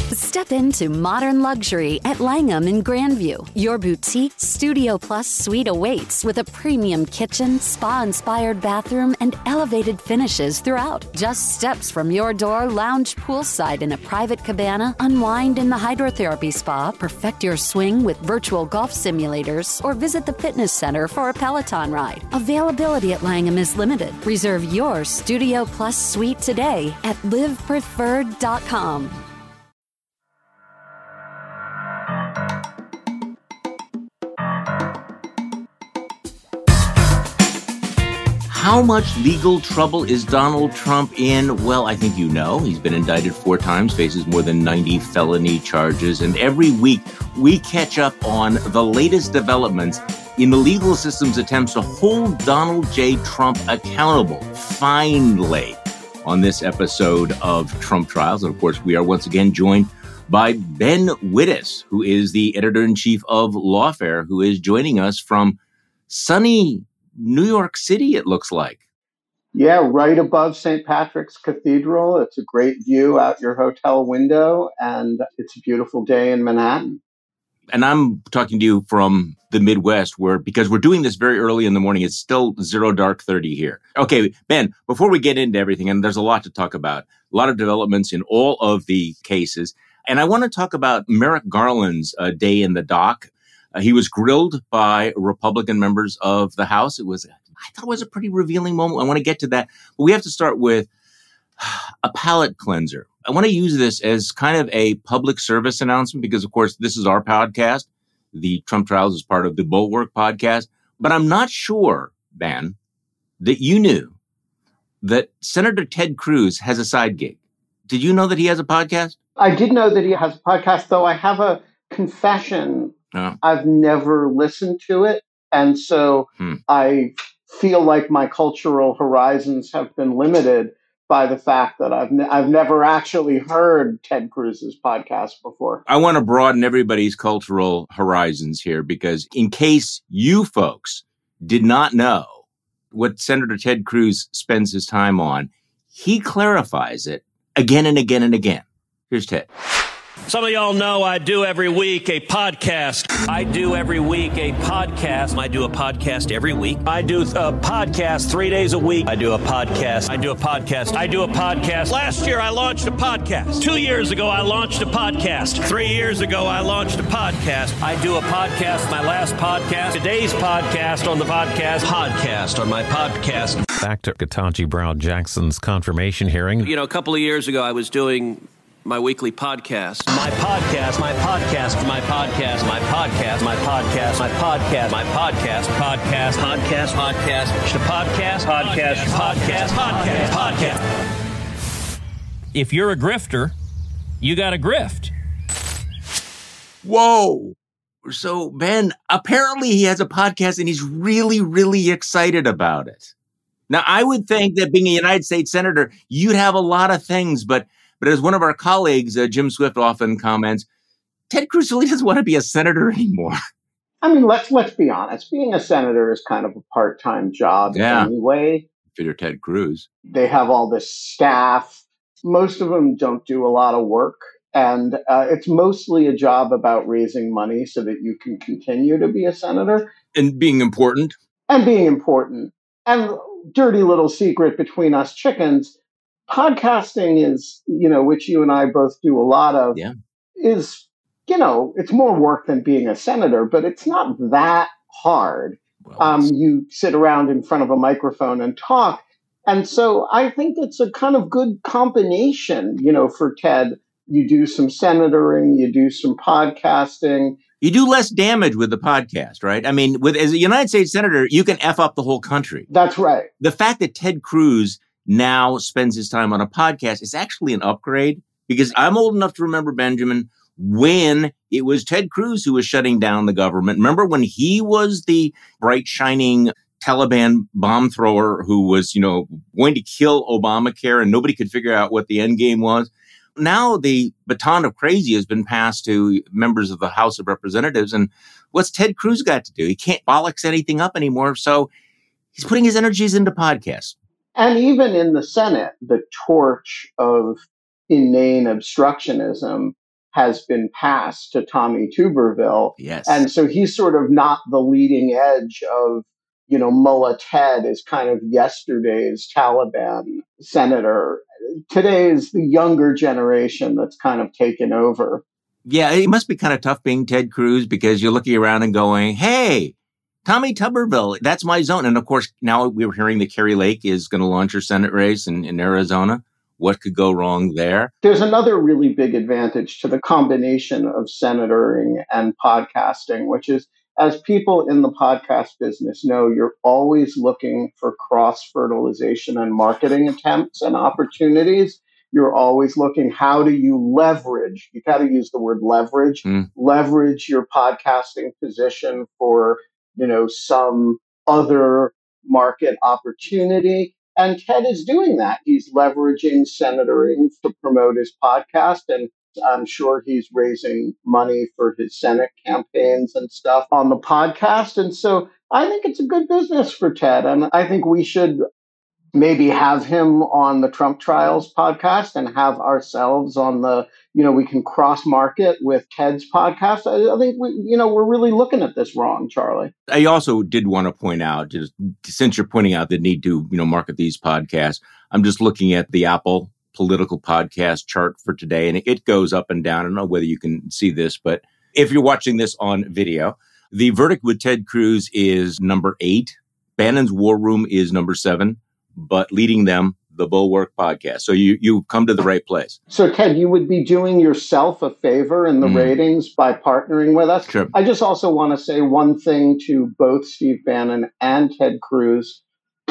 Step into modern luxury at Langham in Grandview. Your boutique Studio Plus suite awaits with a premium kitchen, spa-inspired bathroom, and elevated finishes throughout. Just steps from your door, lounge poolside in a private cabana, unwind in the hydrotherapy spa, perfect your swing with virtual golf simulators, or visit the fitness center for a Peloton ride. Availability at Langham is limited. Reserve your Studio Plus suite today at livepreferred.com. How much legal trouble is Donald Trump in? Well, I think you know. He's been indicted 4 times, faces more than 90 felony charges. And every week, we catch up on the latest developments in the legal system's attempts to hold Donald J. Trump accountable. Finally, on this episode of Trump Trials. And of course, we are once again joined by Ben Wittes, who is the editor-in-chief of Lawfare, who is joining us from sunny New York City, it looks like. Yeah, right above St. Patrick's Cathedral. It's a great view out your hotel window, and it's a beautiful day in Manhattan. And I'm talking to you from the Midwest, where, because we're doing this very early in the morning, it's still 0 dark 30 here. Okay, Ben, before we get into everything, and there's a lot to talk about, a lot of developments in all of the cases, and I want to talk about Merrick Garland's day in the dock. He was grilled by Republican members of the House. I thought it was a pretty revealing moment. I want to get to that. But we have to start with a palate cleanser. I want to use this as kind of a public service announcement because, of course, this is our podcast. The Trump Trials is part of the Bulwark podcast. But I'm not sure, Ben, that you knew that Senator Ted Cruz has a side gig. Did you know that he has a podcast? I did know that he has a podcast, though I have a confession. I've never listened to it. And so I feel like my cultural horizons have been limited by the fact that I've never actually heard Ted Cruz's podcast before. I want to broaden everybody's cultural horizons here because in case you folks did not know what Senator Ted Cruz spends his time on, he clarifies it again and again and again. Here's Ted. Some of y'all know I do every week a podcast. I do a podcast every week. I do a podcast 3 days a week. I do a podcast. Last year, I launched a podcast. 2 years ago, I launched a podcast. 3 years ago, I launched a podcast. I do a podcast, my last podcast. Today's podcast on the podcast on my podcast. Back to Ketanji Brown Jackson's confirmation hearing. You know, a couple of years ago, I was doing my weekly podcast. My podcast. If you're a grifter, you got to grift. Whoa. So, Ben, apparently he has a podcast and he's really, really excited about it. Now, I would think that being a United States Senator, you'd have a lot of things, but as one of our colleagues, Jim Swift, often comments, Ted Cruz really doesn't want to be a senator anymore. I mean, let's be honest. Being a senator is kind of a part-time job anyway. Figure Ted Cruz. They have all this staff. Most of them don't do a lot of work. And it's mostly a job about raising money so that you can continue to be a senator. And being important. And dirty little secret between us chickens, podcasting is, which you and I both do a lot of, is, it's more work than being a senator, but it's not that hard. Well, you sit around in front of a microphone and talk. And so I think it's a kind of good combination, for Ted. You do some senatoring, you do some podcasting. You do less damage with the podcast, right? I mean, as a United States Senator, you can F up the whole country. That's right. The fact that Ted Cruz now spends his time on a podcast is actually an upgrade because I'm old enough to remember, Benjamin, when it was Ted Cruz who was shutting down the government. Remember when he was the bright, shining Taliban bomb thrower who was, going to kill Obamacare and nobody could figure out what the end game was? Now the baton of crazy has been passed to members of the House of Representatives. And what's Ted Cruz got to do? He can't bollocks anything up anymore. So he's putting his energies into podcasts. And even in the Senate, the torch of inane obstructionism has been passed to Tommy Tuberville. Yes. And so he's sort of not the leading edge of, Mullah Ted is kind of yesterday's Taliban senator. Today is the younger generation that's kind of taken over. Yeah, it must be kind of tough being Ted Cruz because you're looking around and going, hey, Tommy Tuberville, that's my zone. And of course, now we were hearing that Kari Lake is going to launch her Senate race in Arizona. What could go wrong there? There's another really big advantage to the combination of senatoring and podcasting, which is, as people in the podcast business know, you're always looking for cross-fertilization and marketing attempts and opportunities. You're always looking, how do you leverage? You got to use the word leverage, leverage your podcasting position for, some other market opportunity. And Ted is doing that. He's leveraging senatoring to promote his podcast. And I'm sure he's raising money for his Senate campaigns and stuff on the podcast. And so I think it's a good business for Ted. And I think we should maybe have him on the Trump Trials podcast and have ourselves on the, we can cross market with Ted's podcast. I think we're really looking at this wrong, Charlie. I also did want to point out, just since you're pointing out the need to, market these podcasts, I'm just looking at the Apple political podcast chart for today, and it goes up and down. I don't know whether you can see this, but if you're watching this on video, The Verdict with Ted Cruz is number 8. Bannon's War Room is number 7. But leading them, the Bulwark podcast. So you've come to the right place. So, Ted, you would be doing yourself a favor in the ratings by partnering with us. Sure. I just also want to say one thing to both Steve Bannon and Ted Cruz.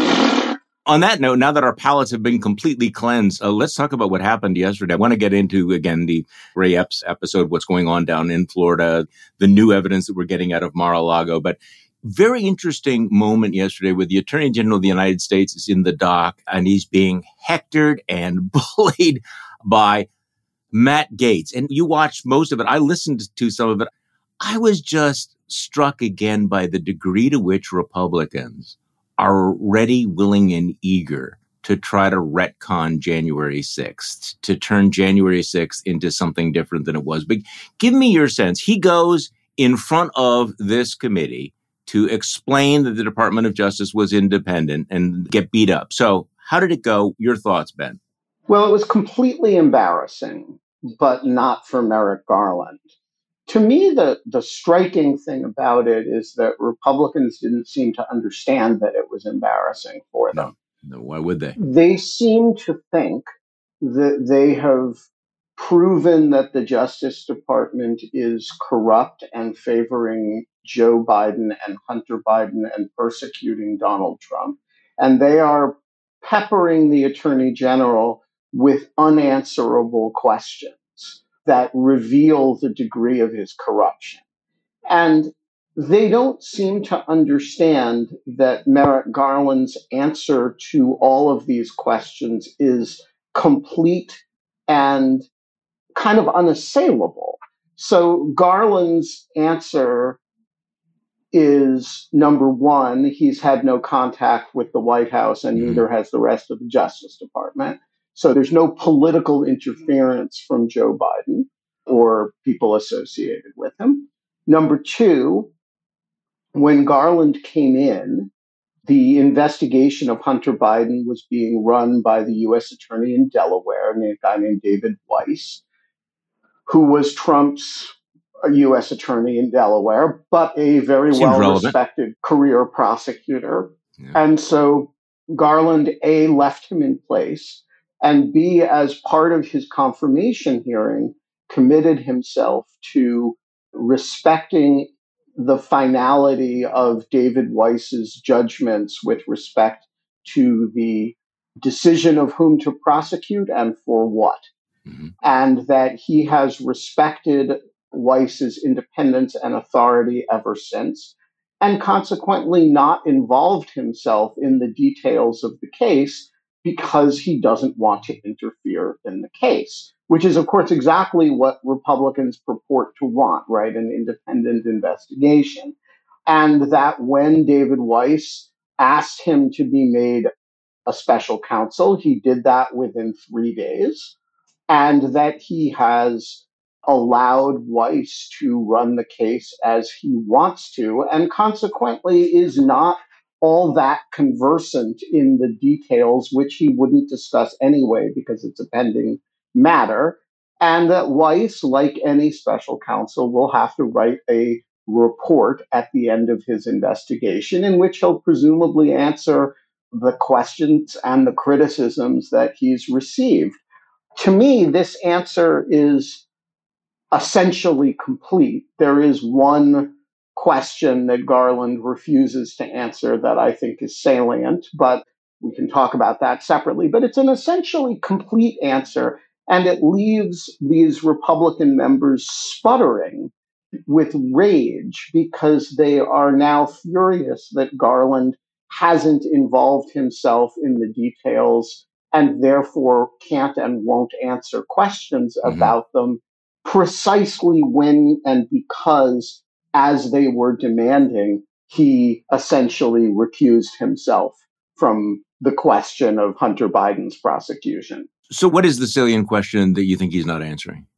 On that note, now that our palates have been completely cleansed, let's talk about what happened yesterday. I want to get into, again, the Ray Epps episode, what's going on down in Florida, the new evidence that we're getting out of Mar-a-Lago. But very interesting moment yesterday where the Attorney General of the United States is in the dock and he's being hectored and bullied by Matt Gaetz. And you watched most of it. I listened to some of it. I was just struck again by the degree to which Republicans are ready, willing, and eager to try to retcon January 6th, to turn January 6th into something different than it was. But give me your sense. He goes in front of this committee to explain that the Department of Justice was independent and get beat up. So how did it go? Your thoughts, Ben? Well, it was completely embarrassing, but not for Merrick Garland. To me, the striking thing about it is that Republicans didn't seem to understand that it was embarrassing for them. No, why would they? They seem to think that they have proven that the Justice Department is corrupt and favoring Joe Biden and Hunter Biden and persecuting Donald Trump. And they are peppering the Attorney General with unanswerable questions that reveal the degree of his corruption. And they don't seem to understand that Merrick Garland's answer to all of these questions is complete and kind of unassailable. So Garland's answer is, number one, he's had no contact with the White House and neither has the rest of the Justice Department. So there's no political interference from Joe Biden or people associated with him. Number two, when Garland came in, the investigation of Hunter Biden was being run by the U.S. Attorney in Delaware, a guy named David Weiss, who was Trump's U.S. Attorney in Delaware, but a very well-respected career prosecutor. Yeah. And so Garland, A, left him in place, and B, as part of his confirmation hearing, committed himself to respecting the finality of David Weiss's judgments with respect to the decision of whom to prosecute and for what. Mm-hmm. And that he has respected Weiss's independence and authority ever since, and consequently not involved himself in the details of the case because he doesn't want to interfere in the case, which is, of course, exactly what Republicans purport to want, right? An independent investigation. And that when David Weiss asked him to be made a special counsel, he did that within 3 days, and that he has allowed Weiss to run the case as he wants to, and consequently is not all that conversant in the details, which he wouldn't discuss anyway because it's a pending matter. And that Weiss, like any special counsel, will have to write a report at the end of his investigation in which he'll presumably answer the questions and the criticisms that he's received. To me, this answer is essentially complete. There is one question that Garland refuses to answer that I think is salient, but we can talk about that separately. But it's an essentially complete answer, and it leaves these Republican members sputtering with rage because they are now furious that Garland hasn't involved himself in the details and therefore can't and won't answer questions about them precisely when and because, as they were demanding, he essentially recused himself from the question of Hunter Biden's prosecution. So what is the salient question that you think he's not answering?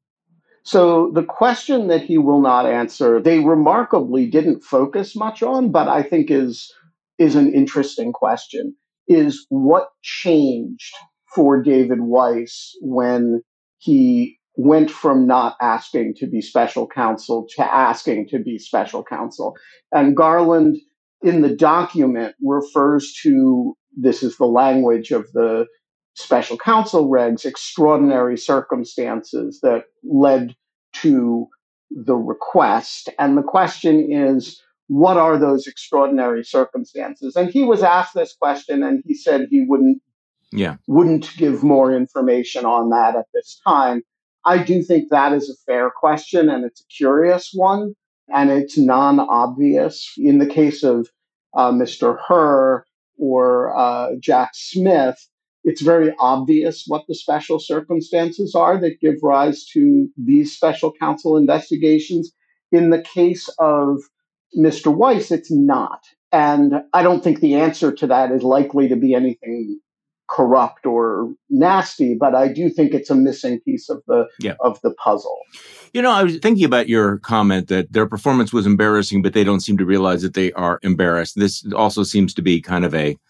So the question that he will not answer, they remarkably didn't focus much on, but I think is an interesting question, is what changed for David Weiss when he went from not asking to be special counsel to asking to be special counsel. And Garland, in the document, refers to, this is the language of the special counsel regs, extraordinary circumstances that led to the request. And the question is, what are those extraordinary circumstances? And he was asked this question and he said he wouldn't give more information on that at this time. I do think that is a fair question, and it's a curious one, and it's non-obvious. In the case of Mr. Hur or Jack Smith, it's very obvious what the special circumstances are that give rise to these special counsel investigations. In the case of Mr. Weiss, it's not. And I don't think the answer to that is likely to be anything corrupt or nasty, but I do think it's a missing piece of the puzzle. You know, I was thinking about your comment that their performance was embarrassing, but they don't seem to realize that they are embarrassed. This also seems to be kind of a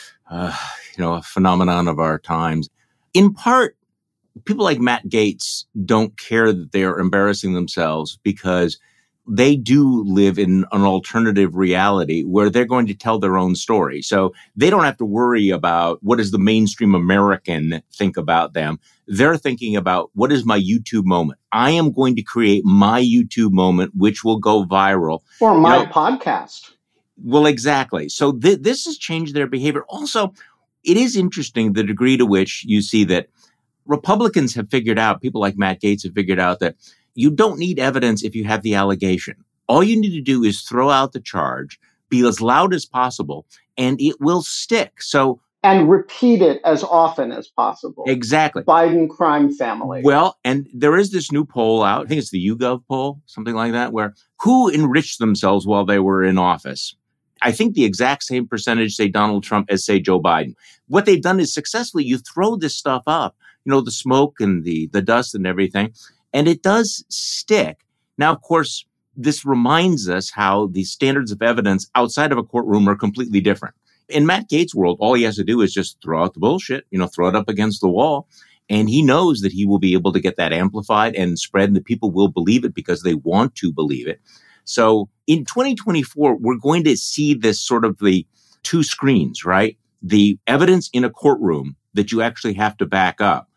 phenomenon of our times. In part, people like Matt Gaetz don't care that they are embarrassing themselves because they do live in an alternative reality where they're going to tell their own story. So they don't have to worry about what does the mainstream American think about them. They're thinking about what is my YouTube moment. I am going to create my YouTube moment, which will go viral. Or my podcast. Well, exactly. So this has changed their behavior. Also, it is interesting the degree to which you see that Republicans have figured out, people like Matt Gaetz have figured out that you don't need evidence if you have the allegation. All you need to do is throw out the charge, be as loud as possible, and it will stick. And repeat it as often as possible. Exactly. Biden crime family. Well, and there is this new poll out, I think it's the YouGov poll, something like that, where who enriched themselves while they were in office? I think the exact same percentage say Donald Trump as say Joe Biden. What they've done is successfully, you throw this stuff up, the smoke and the dust and everything, and it does stick. Now, of course, this reminds us how the standards of evidence outside of a courtroom are completely different. In Matt Gaetz' world, all he has to do is just throw out the bullshit, throw it up against the wall. And he knows that he will be able to get that amplified and spread, and the people will believe it because they want to believe it. So in 2024, we're going to see this sort of the two screens, right? The evidence in a courtroom that you actually have to back up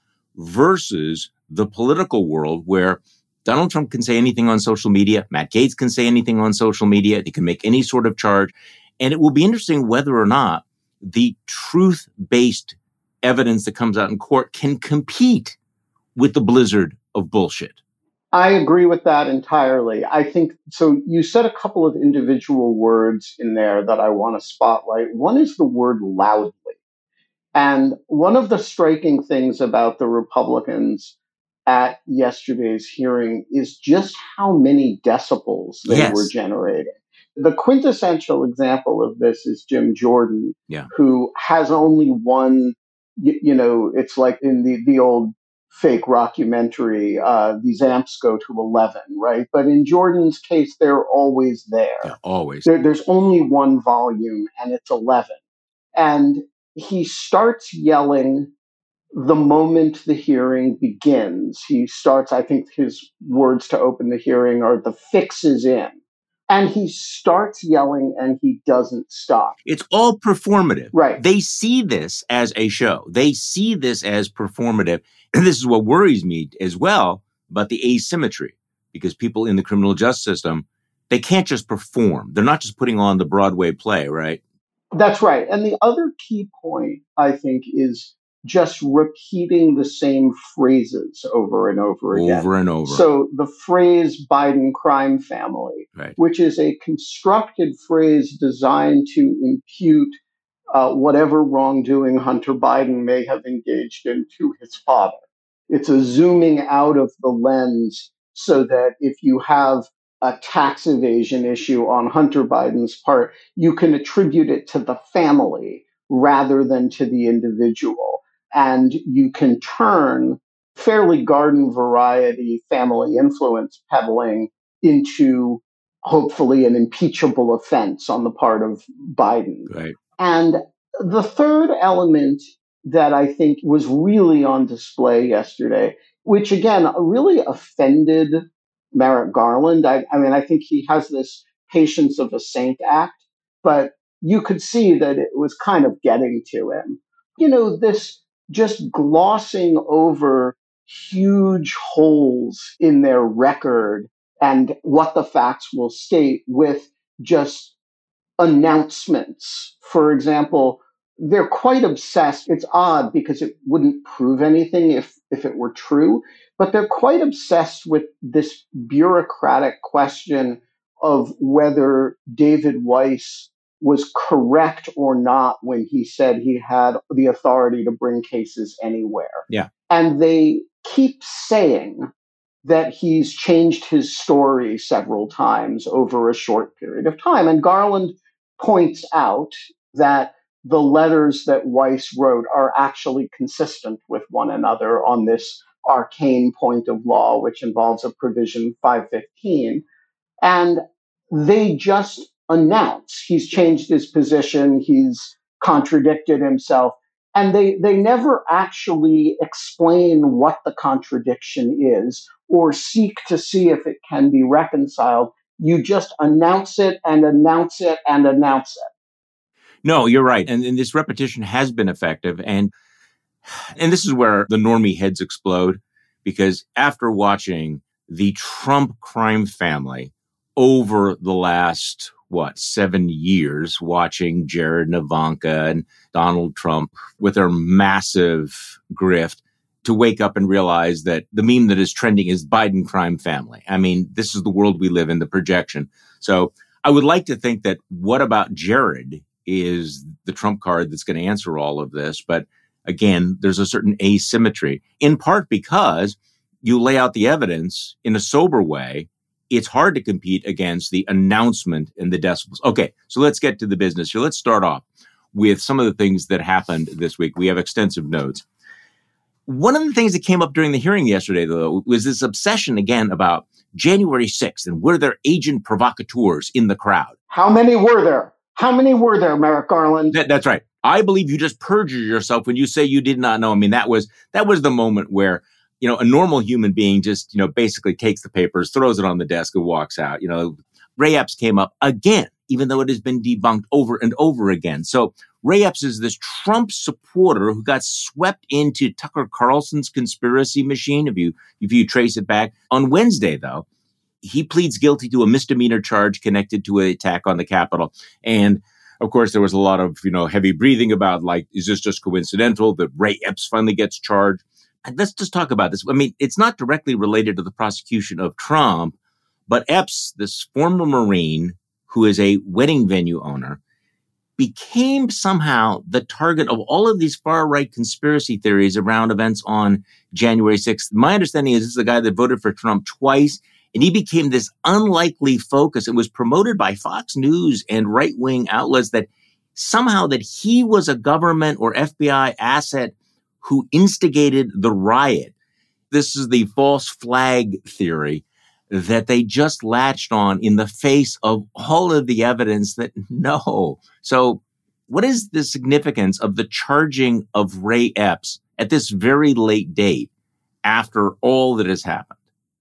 versus the political world where Donald Trump can say anything on social media. Matt Gaetz can say anything on social media. He can make any sort of charge. And it will be interesting whether or not the truth-based evidence that comes out in court can compete with the blizzard of bullshit. I agree with that entirely. I think, so you said a couple of individual words in there that I want to spotlight. One is the word loudly. And one of the striking things about the Republicans at yesterday's hearing is just how many decibels they were generating. The quintessential example of this is Jim Jordan, who has only one, it's like in the old fake rockumentary, these amps go to 11, right? But in Jordan's case, they're always there. Yeah, always. There's only one volume, and it's 11. And he starts yelling the moment the hearing begins. He starts, I think his words to open the hearing are, "The fix is in." And he starts yelling and he doesn't stop. It's all performative. Right. They see this as a show. They see this as performative. And this is what worries me as well about the asymmetry, because people in the criminal justice system, they can't just perform. They're not just putting on the Broadway play, right? That's right. And the other key point, I think, is just repeating the same phrases over and over again. Over and over. So the phrase Biden crime family, right, which is a constructed phrase designed to impute whatever wrongdoing Hunter Biden may have engaged in to his father. It's a zooming out of the lens so that if you have a tax evasion issue on Hunter Biden's part, you can attribute it to the family rather than to the individual. And you can turn fairly garden variety family influence peddling into hopefully an impeachable offense on the part of Biden. Right. And the third element that I think was really on display yesterday, which again really offended Merrick Garland. I mean, I think he has this patience of a saint act, but you could see that it was kind of getting to him. You know, this just glossing over huge holes in their record and what the facts will state with just announcements. For example, they're quite obsessed. It's odd because it wouldn't prove anything if it were true, but they're quite obsessed with this bureaucratic question of whether David Weiss was correct or not when he said he had the authority to bring cases anywhere. Yeah. And they keep saying that he's changed his story several times over a short period of time. And Garland points out that the letters that Weiss wrote are actually consistent with one another on this arcane point of law, which involves a provision 515. And they just announce he's changed his position, he's contradicted himself, and they never actually explain what the contradiction is or seek to see if it can be reconciled. You just announce it and announce it and announce it. No, you're right. And this repetition has been effective. And this is where the normie heads explode, because after watching the Trump crime family over the last, 7 years, watching Jared and Ivanka and Donald Trump with their massive grift, to wake up and realize that the meme that is trending is Biden crime family. I mean, this is the world we live in, the projection. So I would like to think that what about Jared is the trump card that's going to answer all of this. But again, there's a certain asymmetry, in part because you lay out the evidence in a sober way. It's hard to compete against the announcement and the decibels. Okay, so let's get to the business here. Let's start off with some of the things that happened this week. We have extensive notes. One of the things that came up during the hearing yesterday, though, was this obsession again about January 6th and were there agent provocateurs in the crowd? How many were there? How many were there, Merrick Garland? That's right. I believe you just perjured yourself when you say you did not know. I mean, that was the moment where, a normal human being just, basically takes the papers, throws it on the desk and walks out. Ray Epps came up again, even though it has been debunked over and over again. So Ray Epps is this Trump supporter who got swept into Tucker Carlson's conspiracy machine. If you trace it back on Wednesday, though, he pleads guilty to a misdemeanor charge connected to an attack on the Capitol. And of course, there was a lot of, heavy breathing about, is this just coincidental that Ray Epps finally gets charged? And let's just talk about this. I mean, it's not directly related to the prosecution of Trump, but Epps, this former Marine who is a wedding venue owner, became somehow the target of all of these far-right conspiracy theories around events on January 6th. My understanding is this is a guy that voted for Trump twice, and he became this unlikely focus. It was promoted by Fox News and right-wing outlets that somehow that he was a government or FBI asset who instigated the riot. This is the false flag theory that they just latched on in the face of all of the evidence that no. So what is the significance of the charging of Ray Epps at this very late date after all that has happened?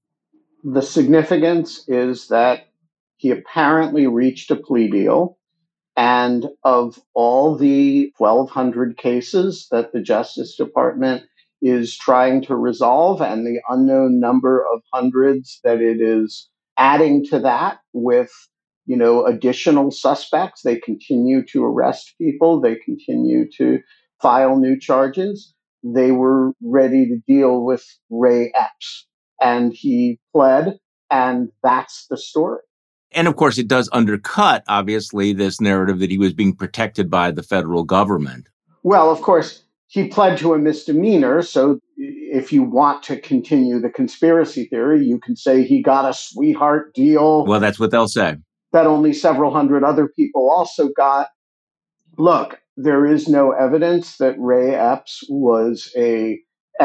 The significance is that he apparently reached a plea deal. And of all the 1,200 cases that the Justice Department is trying to resolve and the unknown number of hundreds that it is adding to that with, additional suspects, they continue to arrest people. They continue to file new charges. They were ready to deal with Ray Epps, and he pled, and that's the story. And of course, it does undercut, obviously, this narrative that he was being protected by the federal government. Well, of course, he pled to a misdemeanor. So if you want to continue the conspiracy theory, you can say he got a sweetheart deal. Well, that's what they'll say. That only several hundred other people also got. Look, there is no evidence that Ray Epps was a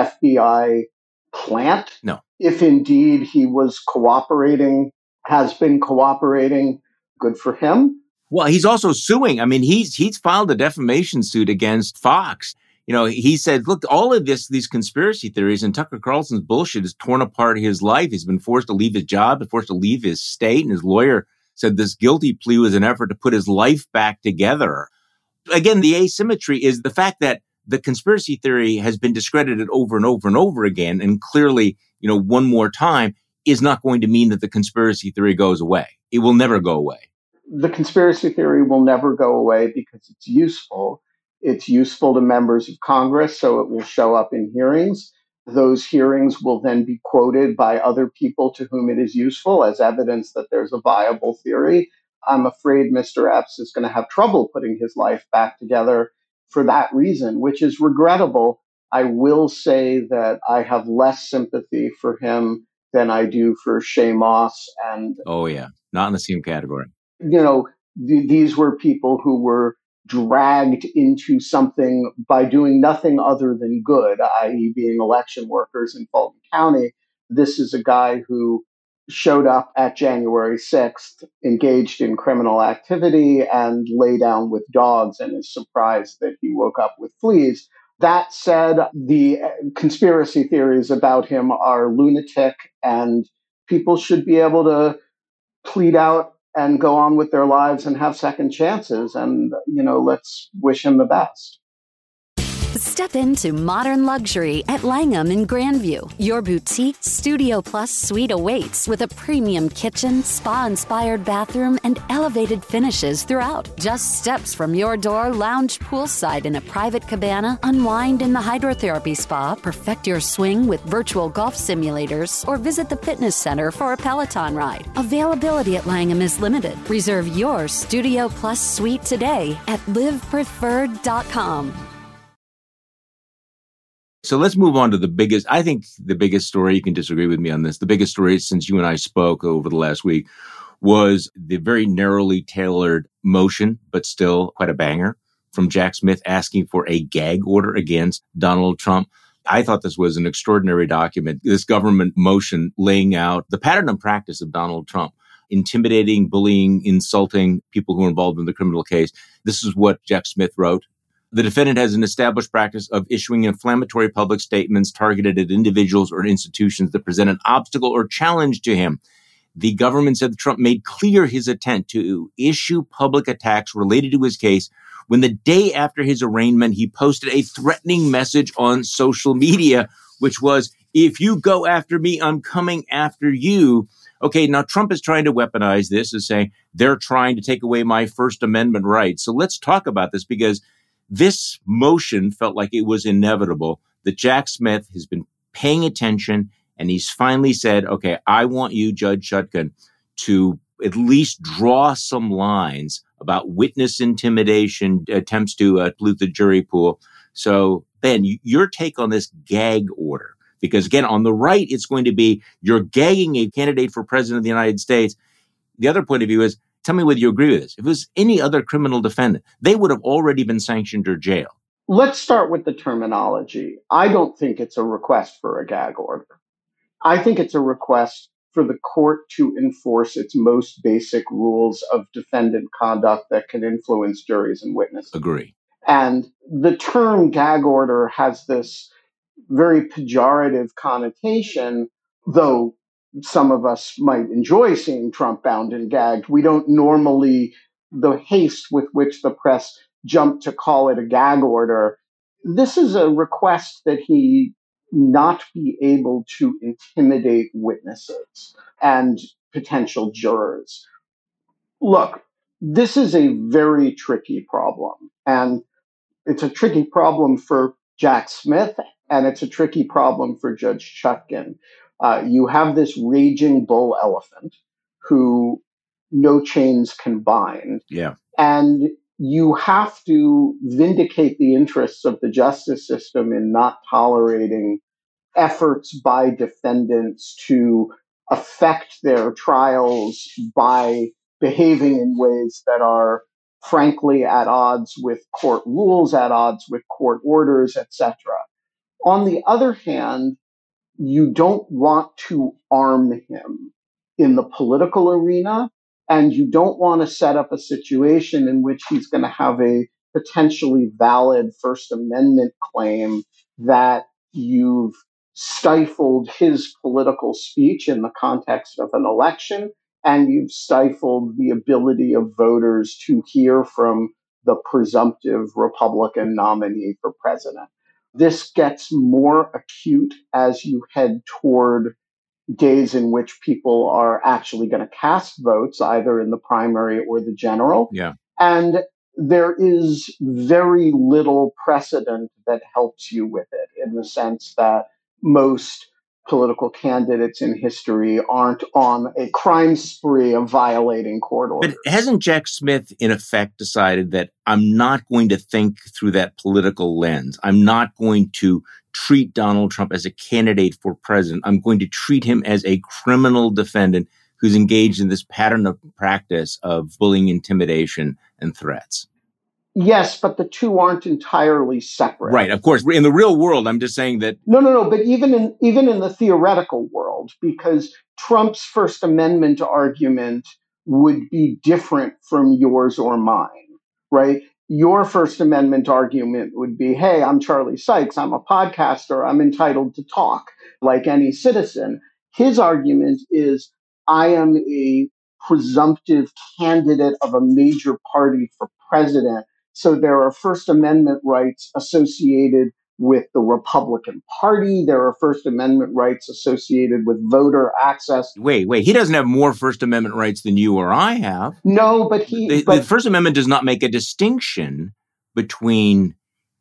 FBI plant. No. If indeed he was cooperating, has been cooperating, good for him. Well, he's also suing. I mean, he's filed a defamation suit against Fox. He said, look, all of these conspiracy theories and Tucker Carlson's bullshit has torn apart his life. He's been forced to leave his job, forced to leave his state. And his lawyer said this guilty plea was an effort to put his life back together. Again, the asymmetry is the fact that the conspiracy theory has been discredited over and over and over again. And clearly, one more time is not going to mean that the conspiracy theory goes away. It will never go away. The conspiracy theory will never go away because it's useful. It's useful to members of Congress, so it will show up in hearings. Those hearings will then be quoted by other people to whom it is useful as evidence that there's a viable theory. I'm afraid Mr. Epps is going to have trouble putting his life back together for that reason, which is regrettable. I will say that I have less sympathy for him than I do for Shay Moss. And oh, yeah, not in the same category. These were people who were dragged into something by doing nothing other than good, i.e. being election workers in Fulton County. This is a guy who showed up at January 6th, engaged in criminal activity, and lay down with dogs and is surprised that he woke up with fleas. That said, the conspiracy theories about him are lunatic, and people should be able to plead out and go on with their lives and have second chances. And, let's wish him the best. Step into modern luxury at Langham in Grandview. Your boutique Studio Plus suite awaits with a premium kitchen, spa-inspired bathroom, and elevated finishes throughout. Just steps from your door, lounge poolside in a private cabana, unwind in the hydrotherapy spa, perfect your swing with virtual golf simulators, or visit the fitness center for a Peloton ride. Availability at Langham is limited. Reserve your Studio Plus suite today at livepreferred.com. So let's move on to the biggest story, you can disagree with me on this, the biggest story since you and I spoke over the last week was the very narrowly tailored motion, but still quite a banger, from Jack Smith asking for a gag order against Donald Trump. I thought this was an extraordinary document, this government motion laying out the pattern and practice of Donald Trump, intimidating, bullying, insulting people who are involved in the criminal case. This is what Jack Smith wrote. The defendant has an established practice of issuing inflammatory public statements targeted at individuals or institutions that present an obstacle or challenge to him. The government said that Trump made clear his intent to issue public attacks related to his case when the day after his arraignment, he posted a threatening message on social media, which was, if you go after me, I'm coming after you. Okay, now Trump is trying to weaponize this as saying they're trying to take away my First Amendment rights. So let's talk about this, because this motion felt like it was inevitable that Jack Smith has been paying attention, and he's finally said, okay, I want you, Judge Chutkan, to at least draw some lines about witness intimidation, attempts to pollute the jury pool. So, Ben, your take on this gag order, because again, on the right, it's going to be you're gagging a candidate for president of the United States. The other point of view is, tell me whether you agree with this. If it was any other criminal defendant, they would have already been sanctioned or jailed. Let's start with the terminology. I don't think it's a request for a gag order. I think it's a request for the court to enforce its most basic rules of defendant conduct that can influence juries and witnesses. Agree. And the term gag order has this very pejorative connotation, though some of us might enjoy seeing Trump bound and gagged. We don't normally, the haste with which the press jumped to call it a gag order. This is a request that he not be able to intimidate witnesses and potential jurors. Look, this is a very tricky problem, and it's a tricky problem for Jack Smith, and it's a tricky problem for Judge Chutkan. You have this raging bull elephant who no chains can bind. Yeah. And you have to vindicate the interests of the justice system in not tolerating efforts by defendants to affect their trials by behaving in ways that are frankly at odds with court rules, at odds with court orders, etc. On the other hand, you don't want to arm him in the political arena, and you don't want to set up a situation in which he's going to have a potentially valid First Amendment claim that you've stifled his political speech in the context of an election, and you've stifled the ability of voters to hear from the presumptive Republican nominee for president. This gets more acute as you head toward days in which people are actually going to cast votes, either in the primary or the general. Yeah. And there is very little precedent that helps you with it, in the sense that most political candidates in history aren't on a crime spree of violating court orders. But hasn't Jack Smith, in effect, decided that I'm not going to think through that political lens? I'm not going to treat Donald Trump as a candidate for president. I'm going to treat him as a criminal defendant who's engaged in this pattern of practice of bullying, intimidation, and threats. Yes, but the two aren't entirely separate. Right, of course. In the real world, I'm just saying that... No. But even in the theoretical world, because Trump's First Amendment argument would be different from yours or mine, right? Your First Amendment argument would be, hey, I'm Charlie Sykes. I'm a podcaster. I'm entitled to talk like any citizen. His argument is, I am a presumptive candidate of a major party for president. So there are First Amendment rights associated with the Republican Party. There are First Amendment rights associated with voter access. Wait. He doesn't have more First Amendment rights than you or I have. No, but the First Amendment does not make a distinction between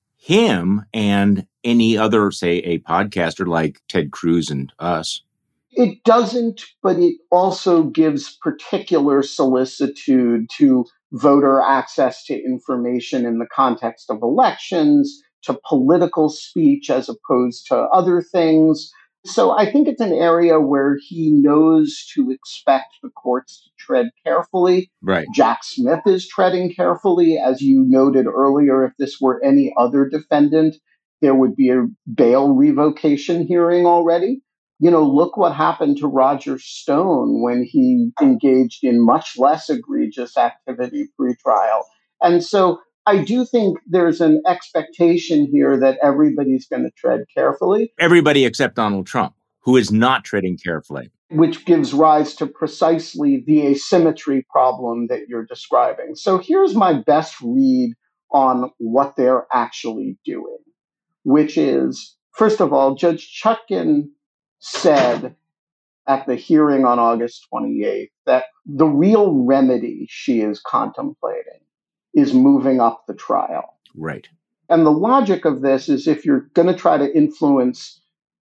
him and any other, say, a podcaster like Ted Cruz and us. It doesn't, but it also gives particular solicitude to voter access to information in the context of elections, to political speech as opposed to other things. So I think it's an area where he knows to expect the courts to tread carefully. Right. Jack Smith is treading carefully. As you noted earlier, if this were any other defendant, there would be a bail revocation hearing already. You know, look what happened to Roger Stone when he engaged in much less egregious activity pre-trial. And so I do think there's an expectation here that everybody's going to tread carefully. Everybody except Donald Trump, who is not treading carefully. Which gives rise to precisely the asymmetry problem that you're describing. So here's my best read on what they're actually doing, which is, first of all, Judge Chutkan said at the hearing on August 28th that the real remedy she is contemplating is moving up the trial. Right. And the logic of this is, if you're going to try to influence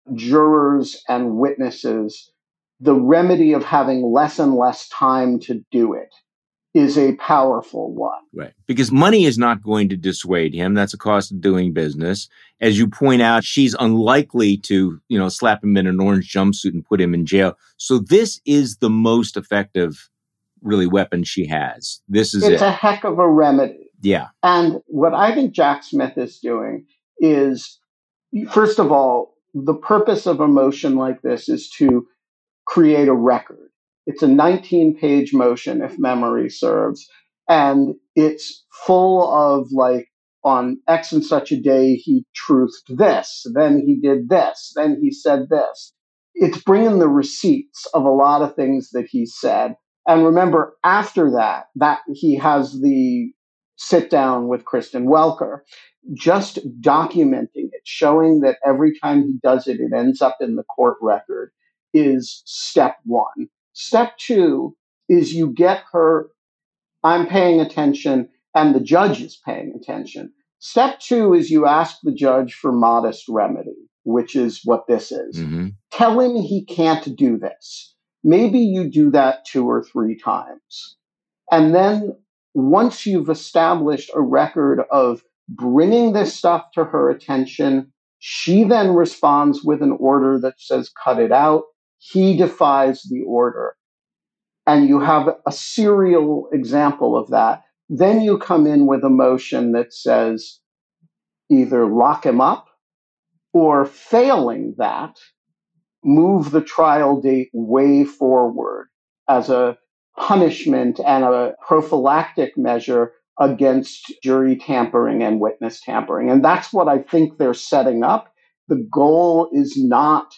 jurors and witnesses, the remedy of having less and less time to do it is a powerful one. Right. Because money is not going to dissuade him. That's a cost of doing business. As you point out, she's unlikely to, slap him in an orange jumpsuit and put him in jail. So this is the most effective, really, weapon she has. This is It's a heck of a remedy. Yeah. And what I think Jack Smith is doing is, first of all, the purpose of a motion like this is to create a record. It's a 19-page motion, if memory serves, and it's full of like, on X and such a day, he truthed this, then he did this, then he said this. It's bringing the receipts of a lot of things that he said. And remember, after that he has the sit down with Kristen Welker, just documenting it, showing that every time he does it, it ends up in the court record, is step one. Step two is you get her, I'm paying attention, and the judge is paying attention. Step two is you ask the judge for modest remedy, which is what this is. Mm-hmm. Tell him he can't do this. Maybe you do that 2 or 3 times. And then once you've established a record of bringing this stuff to her attention, she then responds with an order that says, cut it out. He defies the order. And you have a serial example of that. Then you come in with a motion that says either lock him up or, failing that, move the trial date way forward as a punishment and a prophylactic measure against jury tampering and witness tampering. And that's what I think they're setting up. The goal is not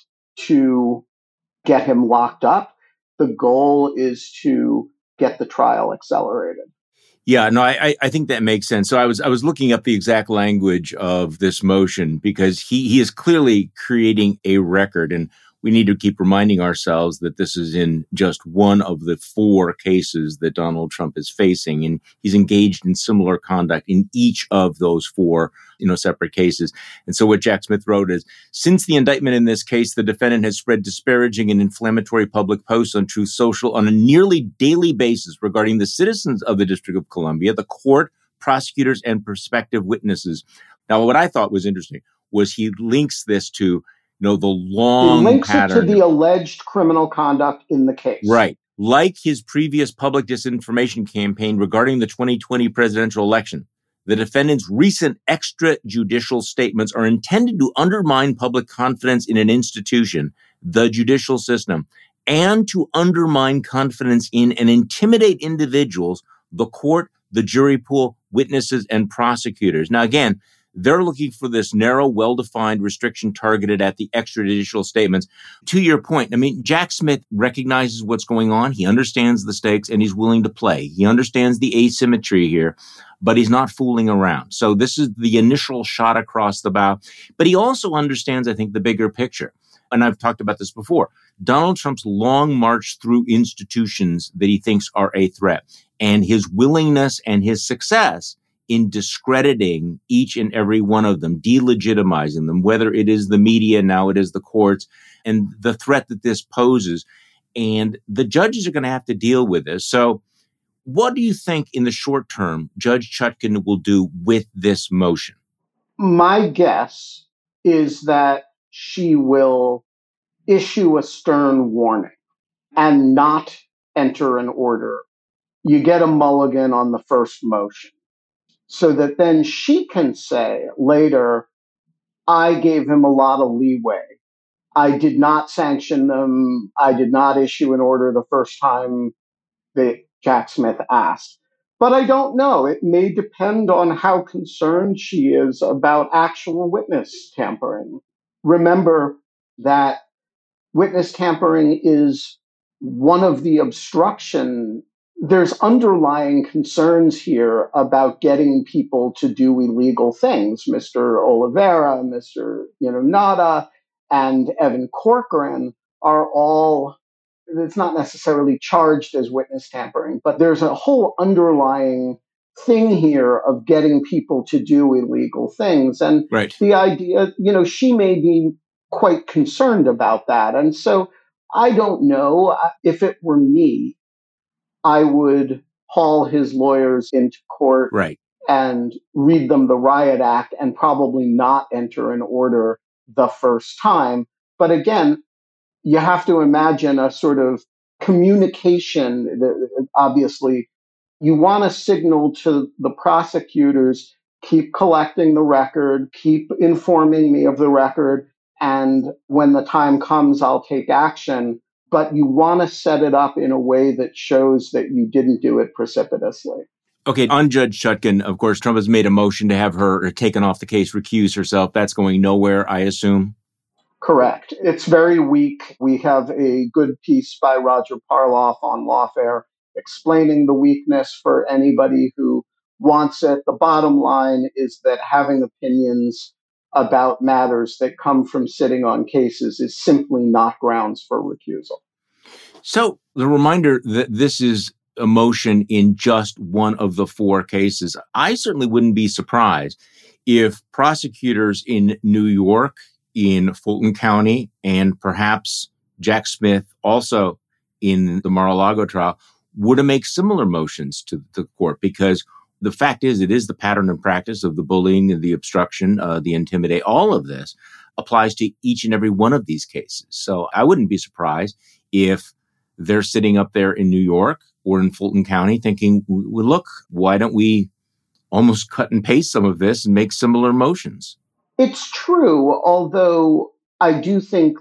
to get him locked up. The goal is to get the trial accelerated. Yeah, no, I think that makes sense. So I was looking up the exact language of this motion because he is clearly creating a record, and we need to keep reminding ourselves that this is in just one of the 4 cases that Donald Trump is facing, and he's engaged in similar conduct in each of those 4, separate cases. And so what Jack Smith wrote is, since the indictment in this case, the defendant has spread disparaging and inflammatory public posts on Truth Social on a nearly daily basis regarding the citizens of the District of Columbia, the court, prosecutors, and prospective witnesses. Now, what I thought was interesting was he links this to the long he links pattern. It to the alleged criminal conduct in the case. Right. Like his previous public disinformation campaign regarding the 2020 presidential election, the defendant's recent extrajudicial statements are intended to undermine public confidence in an institution, the judicial system, and to undermine confidence in and intimidate individuals, the court, the jury pool, witnesses, and prosecutors. Now, again, they're looking for this narrow, well-defined restriction targeted at the extrajudicial statements. To your point, Jack Smith recognizes what's going on. He understands the stakes and he's willing to play. He understands the asymmetry here, but he's not fooling around. So this is the initial shot across the bow. But he also understands, I think, the bigger picture. And I've talked about this before. Donald Trump's long march through institutions that he thinks are a threat, and his willingness and his success in discrediting each and every one of them, delegitimizing them, whether it is the media, now it is the courts, and the threat that this poses. And the judges are going to have to deal with this. So what do you think in the short term Judge Chutkan will do with this motion? My guess is that she will issue a stern warning and not enter an order. You get a mulligan on the first motion, so that then she can say later, I gave him a lot of leeway. I did not sanction them. I did not issue an order the first time that Jack Smith asked. But I don't know. It may depend on how concerned she is about actual witness tampering. Remember that witness tampering is one of the obstruction. There's underlying concerns here about getting people to do illegal things. Mr. Oliveira, Mr. Nada, and Evan Corcoran are all, it's not necessarily charged as witness tampering, but there's a whole underlying thing here of getting people to do illegal things. And right. The idea, she may be quite concerned about that. And so I don't know. If it were me, I would haul his lawyers into court right. and read them the Riot Act and probably not enter an order the first time. But again, you have to imagine a sort of communication. Obviously, you want to signal to the prosecutors, keep collecting the record, keep informing me of the record, and when the time comes, I'll take action. But you want to set it up in a way that shows that you didn't do it precipitously. Okay, on Judge Chutkan, of course, Trump has made a motion to have her taken off the case, recuse herself. That's going nowhere, I assume? Correct. It's very weak. We have a good piece by Roger Parloff on Lawfare explaining the weakness for anybody who wants it. The bottom line is that having opinions about matters that come from sitting on cases is simply not grounds for recusal. So the reminder that this is a motion in just one of the 4 cases, I certainly wouldn't be surprised if prosecutors in New York, in Fulton County, and perhaps Jack Smith also in the Mar-a-Lago trial would have made similar motions to the court, because the fact is, it is the pattern and practice of the bullying and the obstruction, the intimidate, all of this applies to each and every one of these cases. So I wouldn't be surprised if they're sitting up there in New York or in Fulton County thinking, well, look, why don't we almost cut and paste some of this and make similar motions? It's true, although I do think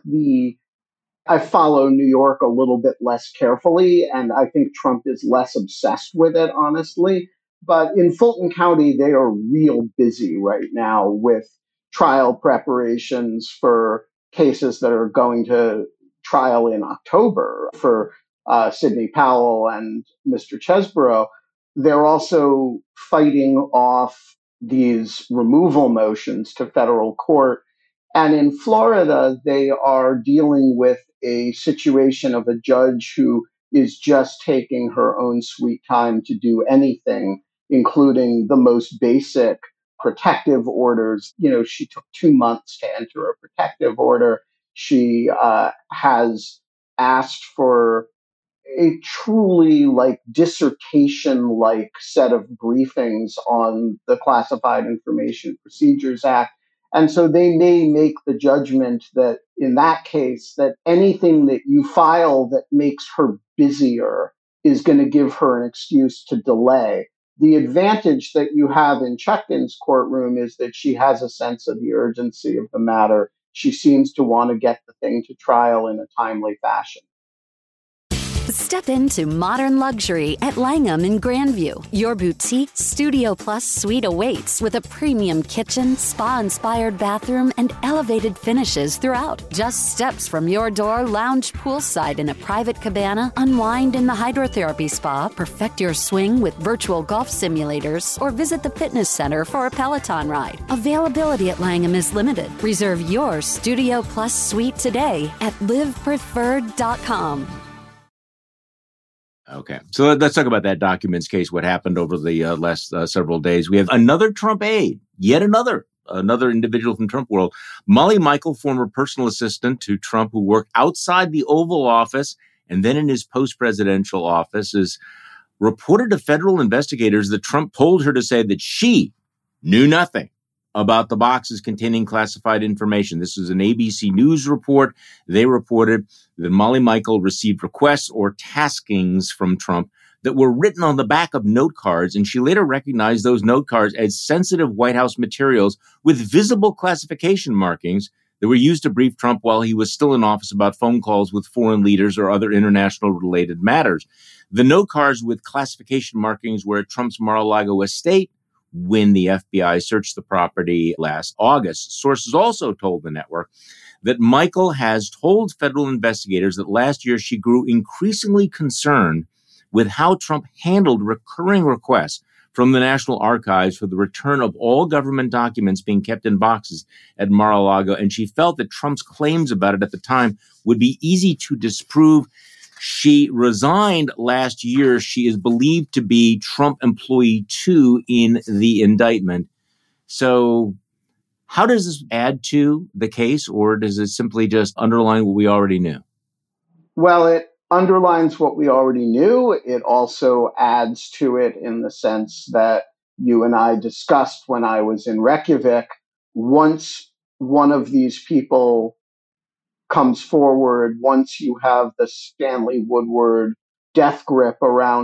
I follow New York a little bit less carefully, and I think Trump is less obsessed with it, honestly. But in Fulton County, they are real busy right now with trial preparations for cases that are going to trial in October for Sidney Powell and Mr. Chesborough. They're also fighting off these removal motions to federal court. And in Florida, they are dealing with a situation of a judge who is just taking her own sweet time to do anything, including the most basic protective orders. You know, she took 2 months to enter a protective order. She has asked for a truly dissertation-like set of briefings on the Classified Information Procedures Act. And so they may make the judgment that in that case, that anything that you file that makes her busier is going to give her an excuse to delay. The advantage that you have in Chutkan's courtroom is that she has a sense of the urgency of the matter. She seems to want to get the thing to trial in a timely fashion. Step into modern luxury at Langham in Grandview. Your boutique Studio Plus suite awaits with a premium kitchen, spa-inspired bathroom, and elevated finishes throughout. Just steps from your door, lounge poolside in a private cabana, unwind in the hydrotherapy spa, perfect your swing with virtual golf simulators, or visit the fitness center for a Peloton ride. Availability at Langham is limited. Reserve your Studio Plus suite today at livepreferred.com. Okay, so let's talk about that documents case, what happened over the last several days. We have another Trump aide, yet another individual from Trump world. Molly Michael, former personal assistant to Trump, who worked outside the Oval Office and then in his post-presidential office, is reported to federal investigators that Trump told her to say that she knew nothing about the boxes containing classified information. This was an ABC News report. They reported that Molly Michael received requests or taskings from Trump that were written on the back of note cards, and she later recognized those note cards as sensitive White House materials with visible classification markings that were used to brief Trump while he was still in office about phone calls with foreign leaders or other international related matters. The note cards with classification markings were at Trump's Mar-a-Lago estate when the FBI searched the property last August. Sources also told the network that Michael has told federal investigators that last year she grew increasingly concerned with how Trump handled recurring requests from the National Archives for the return of all government documents being kept in boxes at Mar-a-Lago, and she felt that Trump's claims about it at the time would be easy to disprove. She resigned last year. She is believed to be Trump employee 2 in the indictment. So how does this add to the case, or does it simply just underline what we already knew? Well, it underlines what we already knew. It also adds to it in the sense that you and I discussed when I was in Reykjavik. Once one of these people comes forward, once you have the Stanley Woodward death grip around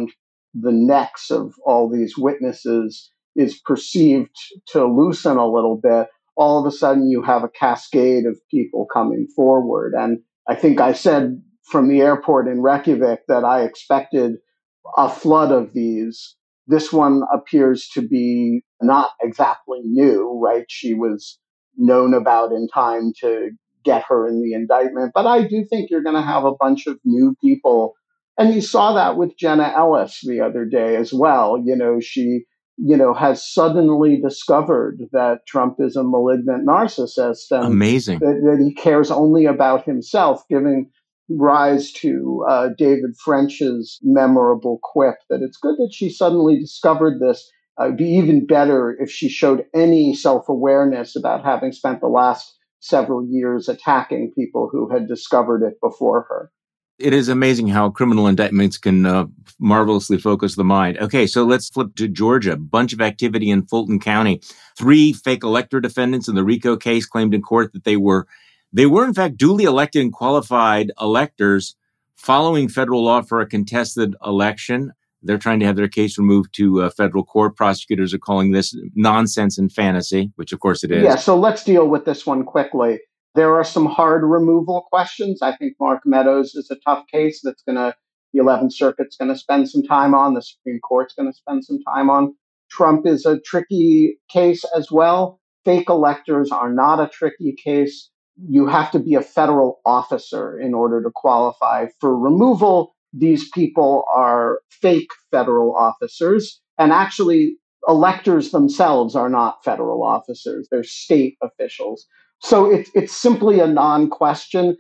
the necks of all these witnesses is perceived to loosen a little bit, all of a sudden you have a cascade of people coming forward. And I think I said from the airport in Reykjavik that I expected a flood of these. This one appears to be not exactly new, right? She was known about in time to get her in the indictment. But I do think you're going to have a bunch of new people. And you saw that with Jenna Ellis the other day as well. She, has suddenly discovered that Trump is a malignant narcissist and amazing that he cares only about himself, giving rise to David French's memorable quip that it's good that she suddenly discovered this. It'd be even better if she showed any self-awareness about having spent the last several years attacking people who had discovered it before her. It is amazing how criminal indictments can marvelously focus the mind. Okay, so let's flip to Georgia. Bunch of activity in Fulton County. 3 fake elector defendants in the RICO case claimed in court that they were in fact duly elected and qualified electors following federal law for a contested election. They're trying to have their case removed to federal court. Prosecutors are calling this nonsense and fantasy, which of course it is. Yeah, so let's deal with this one quickly. There are some hard removal questions. I think Mark Meadows is a tough case that's the 11th Circuit's going to spend some time on. The Supreme Court's going to spend some time on. Trump is a tricky case as well. Fake electors are not a tricky case. You have to be a federal officer in order to qualify for removal. These people are fake federal officers. And actually, electors themselves are not federal officers. They're state officials. So it's simply a non-question.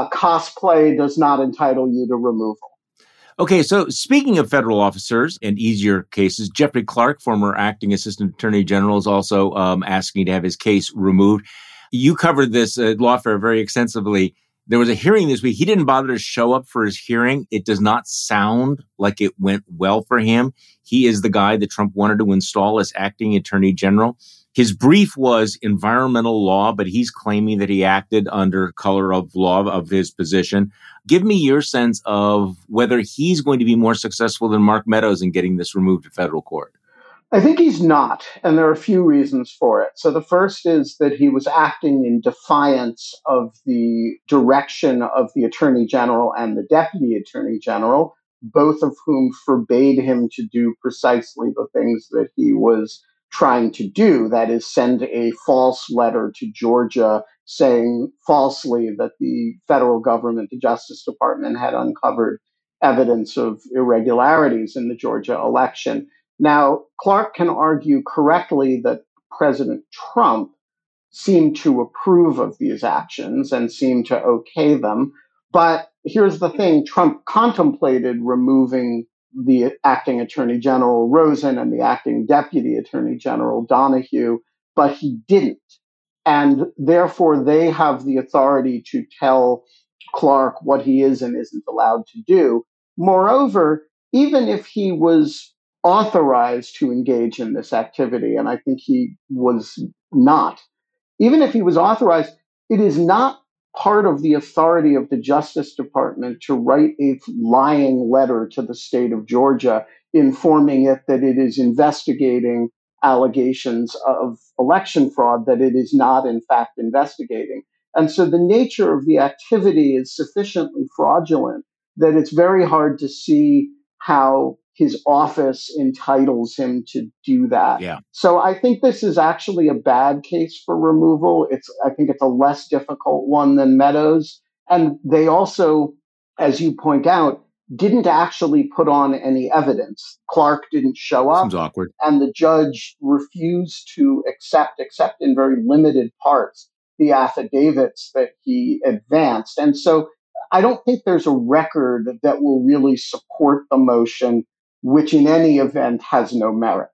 Cosplay does not entitle you to removal. Okay, so speaking of federal officers and easier cases, Jeffrey Clark, former acting assistant attorney general, is also asking to have his case removed. You covered this at Lawfare very extensively. There was a hearing this week. He didn't bother to show up for his hearing. It does not sound like it went well for him. He is the guy that Trump wanted to install as acting attorney general. His brief was environmental law, but he's claiming that he acted under color of law of his position. Give me your sense of whether he's going to be more successful than Mark Meadows in getting this removed to federal court. I think he's not, and there are a few reasons for it. So the first is that he was acting in defiance of the direction of the Attorney General and the Deputy Attorney General, both of whom forbade him to do precisely the things that he was trying to do, that is, send a false letter to Georgia saying falsely that the federal government, the Justice Department, had uncovered evidence of irregularities in the Georgia election. Now, Clark can argue correctly that President Trump seemed to approve of these actions and seemed to okay them. But here's the thing, Trump contemplated removing the acting Attorney General Rosen and the acting Deputy Attorney General Donahue, but he didn't. And therefore, they have the authority to tell Clark what he is and isn't allowed to do. Moreover, even if he was authorized to engage in this activity, and I think he was not, even if he was authorized, it is not part of the authority of the Justice Department to write a lying letter to the state of Georgia informing it that it is investigating allegations of election fraud that it is not, in fact, investigating. And so the nature of the activity is sufficiently fraudulent that it's very hard to see how his office entitles him to do that. Yeah. So I think this is actually a bad case for removal. I think it's a less difficult one than Meadows. And they also, as you point out, didn't actually put on any evidence. Clark didn't show up. Seems awkward. And the judge refused to accept, except in very limited parts, the affidavits that he advanced. And so I don't think there's a record that will really support the motion, which in any event has no merit.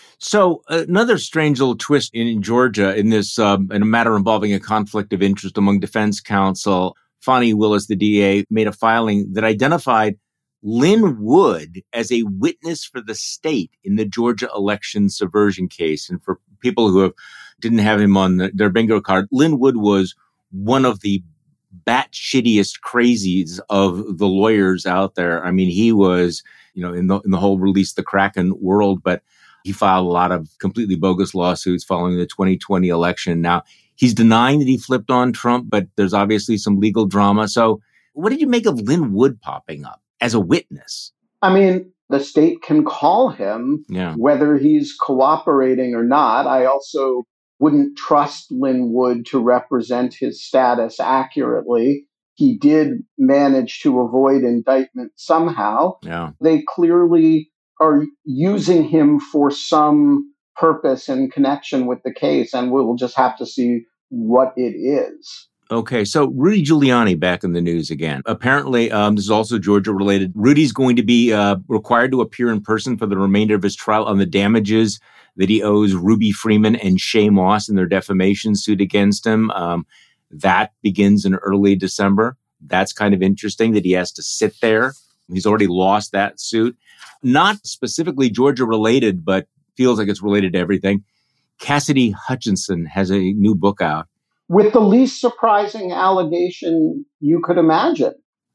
So another strange little twist in Georgia in this, in a matter involving a conflict of interest among defense counsel, Fani Willis, the DA, made a filing that identified Lin Wood as a witness for the state in the Georgia election subversion case. And for people who didn't have him on their bingo card, Lin Wood was one of the bat-shittiest crazies of the lawyers out there. I mean, he was, in the whole release the Kraken world, but he filed a lot of completely bogus lawsuits following the 2020 election. Now, he's denying that he flipped on Trump, but there's obviously some legal drama. So what did you make of Lin Wood popping up as a witness? I mean, the state can call him, whether he's cooperating or not. I also wouldn't trust Lin Wood to represent his status accurately. He did manage to avoid indictment somehow. Yeah. They clearly are using him for some purpose in connection with the case, and we'll just have to see what it is. Okay, so Rudy Giuliani back in the news again. Apparently, this is also Georgia-related. Rudy's going to be required to appear in person for the remainder of his trial on the damages that he owes Ruby Freeman and Shay Moss in their defamation suit against him. That begins in early December. That's kind of interesting that he has to sit there. He's already lost that suit. Not specifically Georgia-related, but feels like it's related to everything. Cassidy Hutchinson has a new book out. With the least surprising allegation you could imagine.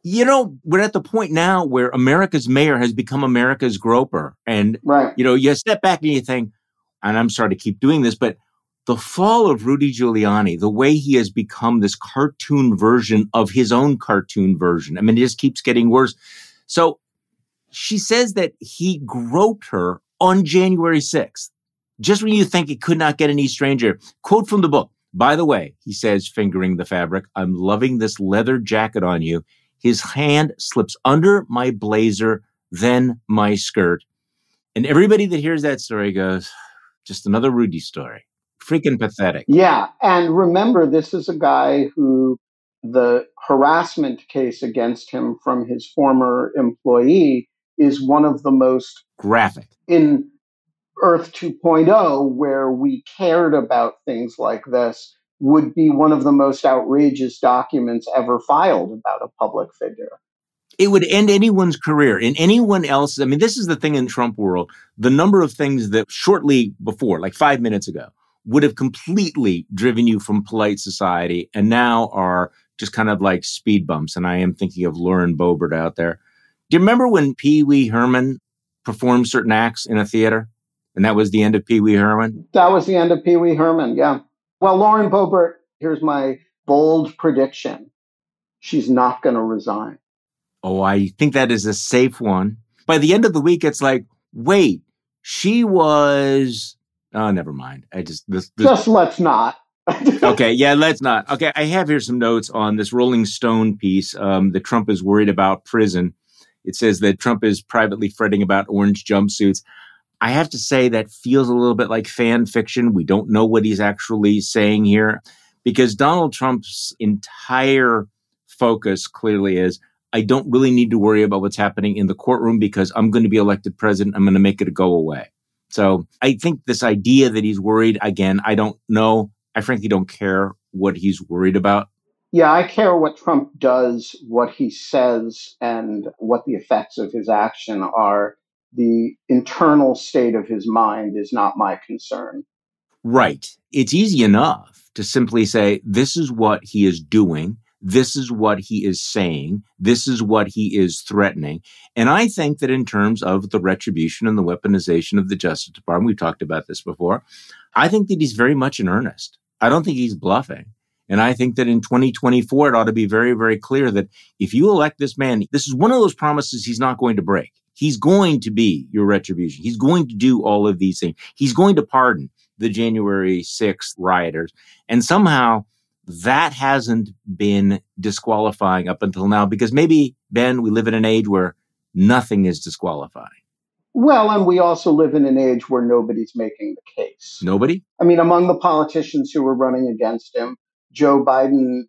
We're at the point now where America's mayor has become America's groper. And, right. You step back and you think, and I'm sorry to keep doing this, but the fall of Rudy Giuliani, the way he has become this cartoon version of his own cartoon version. I mean, it just keeps getting worse. So she says that he groped her on January 6th, just when you think it could not get any stranger. Quote from the book. By the way, he says, fingering the fabric, I'm loving this leather jacket on you. His hand slips under my blazer, then my skirt. And everybody that hears that story goes, just another Rudy story. Freaking pathetic. Yeah. And remember, this is a guy who the harassment case against him from his former employee is one of the most graphic in Earth 2.0, where we cared about things like this, would be one of the most outrageous documents ever filed about a public figure. It would end anyone's career and anyone else. I mean, this is the thing in Trump world. The number of things that shortly before, like 5 minutes ago, would have completely driven you from polite society and now are just kind of like speed bumps. And I am thinking of Lauren Boebert out there. Do you remember when Pee Wee Herman performed certain acts in a theater? And that was the end of Pee Wee Herman? That was the end of Pee Wee Herman, yeah. Well, Lauren Boebert, here's my bold prediction. She's not going to resign. Oh, I think that is a safe one. By the end of the week, it's like, wait, she was... Oh, never mind. Just let's not. Okay, yeah, let's not. Okay, I have here some notes on this Rolling Stone piece that Trump is worried about prison. It says that Trump is privately fretting about orange jumpsuits. I have to say that feels a little bit like fan fiction. We don't know what he's actually saying here because Donald Trump's entire focus clearly is, I don't really need to worry about what's happening in the courtroom because I'm going to be elected president. I'm going to make it go away. So I think this idea that he's worried, again, I don't know. I frankly don't care what he's worried about. Yeah, I care what Trump does, what he says, and what the effects of his action are. The internal state of his mind is not my concern. Right. It's easy enough to simply say, this is what he is doing. This is what he is saying. This is what he is threatening. And I think that in terms of the retribution and the weaponization of the Justice Department, we've talked about this before, I think that he's very much in earnest. I don't think he's bluffing. And I think that in 2024, it ought to be very, very clear that if you elect this man, this is one of those promises he's not going to break. He's going to be your retribution. He's going to do all of these things. He's going to pardon the January 6th rioters. And somehow that hasn't been disqualifying up until now because maybe, Ben, we live in an age where nothing is disqualifying. Well, and we also live in an age where nobody's making the case. Nobody? I mean, among the politicians who were running against him, Joe Biden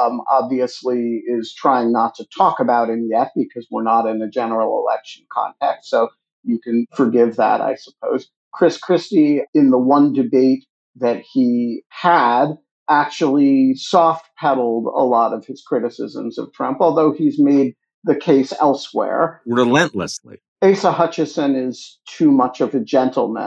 obviously is trying not to talk about him yet because we're not in a general election context. So you can forgive that, I suppose. Chris Christie, in the one debate that he had, actually soft-pedaled a lot of his criticisms of Trump, although he's made the case elsewhere. Relentlessly. Asa Hutchinson is too much of a gentleman.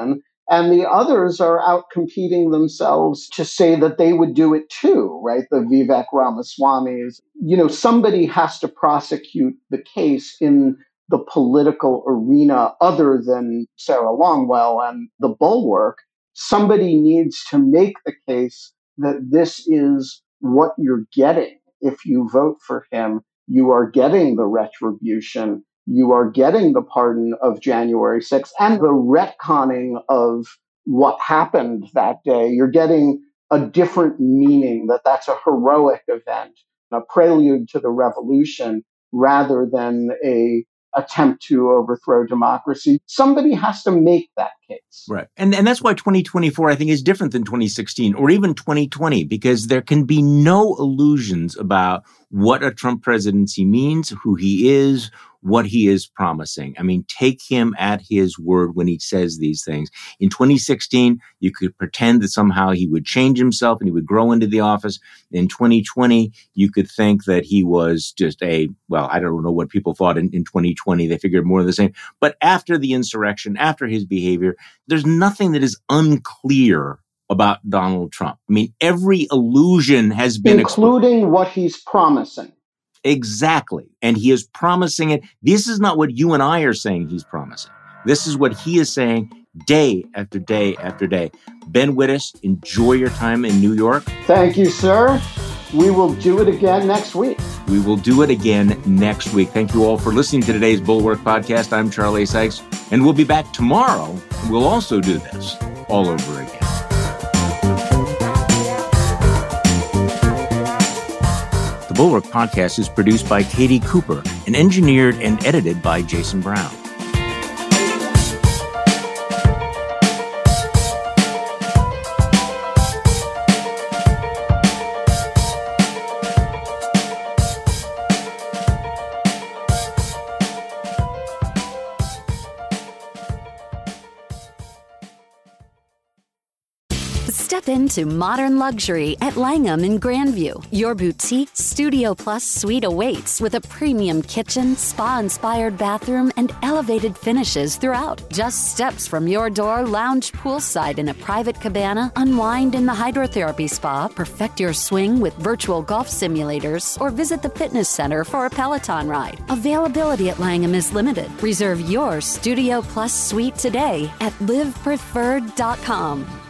And the others are out competing themselves to say that they would do it too, right? The Vivek Ramaswamys. Somebody has to prosecute the case in the political arena other than Sarah Longwell and the Bulwark. Somebody needs to make the case that this is what you're getting. If you vote for him, you are getting the retribution. You are getting the pardon of January 6th and the retconning of what happened that day. You're getting a different meaning, that's a heroic event, a prelude to the revolution rather than a attempt to overthrow democracy. Somebody has to make that case. Right. And that's why 2024, I think, is different than 2016 or even 2020, because there can be no illusions about what a Trump presidency means, who he is, what he is promising. I mean, take him at his word when he says these things. In 2016, you could pretend that somehow he would change himself and he would grow into the office. In 2020, you could think that he was just I don't know what people thought in 2020. They figured more of the same. But after the insurrection, after his behavior, there's nothing that is unclear about Donald Trump. I mean, every illusion has been including what he's promising. Exactly. And he is promising it. This is not what you and I are saying he's promising. This is what he is saying day after day after day. Ben Wittes, enjoy your time in New York. Thank you, sir. We will do it again next week. We will do it again next week. Thank you all for listening to today's Bulwark Podcast. I'm Charlie Sykes, and we'll be back tomorrow. And we'll also do this all over again. The Bulwark Podcast is produced by Katie Cooper and engineered and edited by Jason Brown. Step into modern luxury at Langham in Grandview. Your boutique Studio Plus suite awaits with a premium kitchen, spa-inspired bathroom, and elevated finishes throughout. Just steps from your door, lounge poolside in a private cabana, unwind in the hydrotherapy spa, perfect your swing with virtual golf simulators, or visit the fitness center for a Peloton ride. Availability at Langham is limited. Reserve your Studio Plus suite today at livepreferred.com.